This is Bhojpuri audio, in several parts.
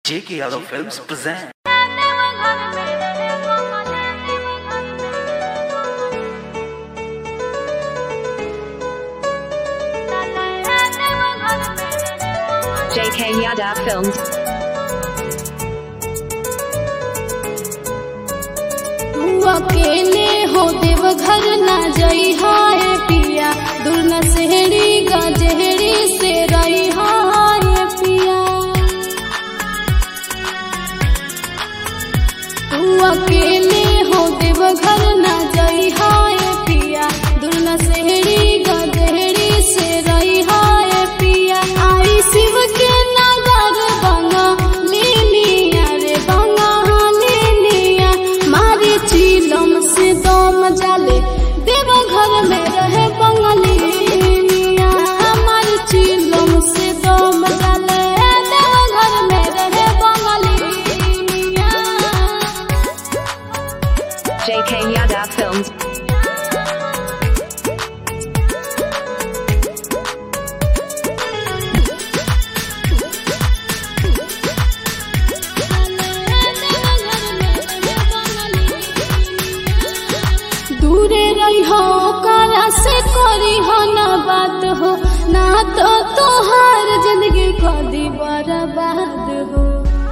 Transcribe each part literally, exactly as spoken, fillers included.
J K Yadav Films present. J K Yadav Films. तू अकेले हो देवघर ना जाई हाय पिया, दूर न सेहरी गजहरी से रही हाय पिया। तू अकेले हो देवघर ना जाई हाय पिया, दूर न सेहरी गजहरी से रही हाय पिया। आई शिव के नगर बंगा लेनिया रे बंगा लेनिया, मारी चीलम से दम जाले देवघर में रहे बंगलिया। मारी चीलम से दम जाले देवघर में रहे बंगलिया। J K Yadav Films. दूरे रही हो करा से करी हो ना बात हो, ना तो तोहार जिंदगी कदी बर्बाद हो।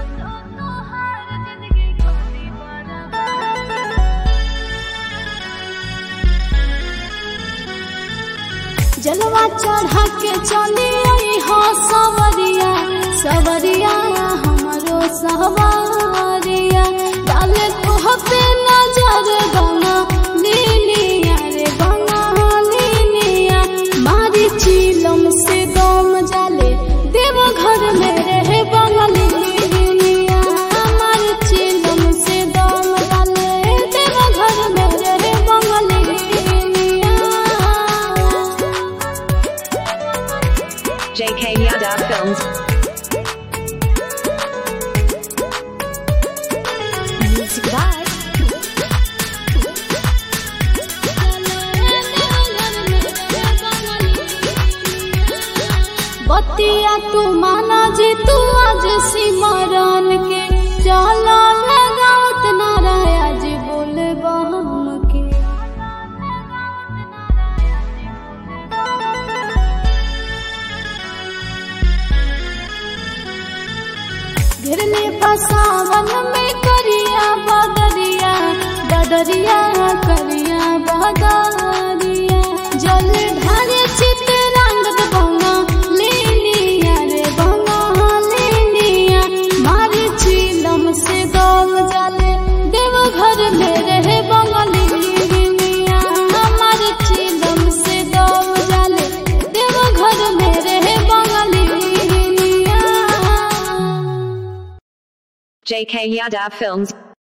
जलवा चढ़ा के चली आई हो सवरिया, सवरिया हमारो सवारिया। डाले तोह पे नजर गंगा लीनिया रे गंगा लीनिया, मारी चीलम से दम जाले देवघर में रहे बंगलिया। मारी चीलम से दम जाले देवघर में रहे बंगलिया। J K Yadav Films. Music by बतिया तू माना जी तू आज सिमरन के, चला लगावत नाराया जी बोले बहम के। घिरले बसावन में करिया बदरिया, बदरिया करिया बदरिया। जल ढारे चित रंगत बंगा लेनिया रे बंगा लेनिया, मारी चीलम से दम जाले देवघर में रहे बंगलिया। मारी चीलम से दम जाले देवघर में रहे बंगलिया। J K Yadav Films.